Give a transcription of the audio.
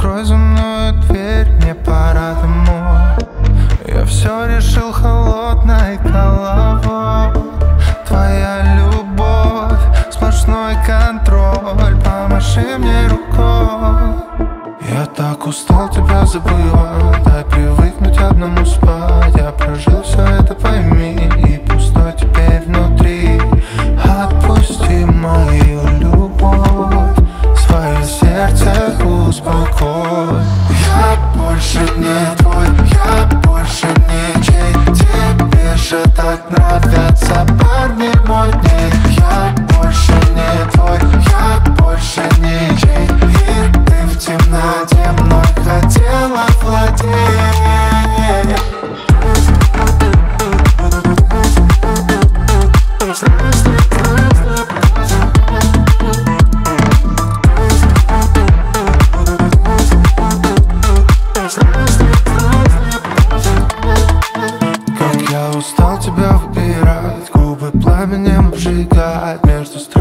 Открой за мною дверь, мне пора домой. Я все решил холодной головой. Твоя любовь, сплошной контроль, помаши мне рукой. Я так устал тебя забывать, дай привыкнуть одному спать. Я прожил все это, пойми, и пустой теперь внутри. Отпусти мою любовь, свое сердце успокой. Я больше не твой, я больше не чей. Тебе же так нравятся парни модней. Я больше не твой, я больше не чей. И ты в темноте мной хотела владеть. Как я устал тебя выбирать, губы пламенем обжигать между строк.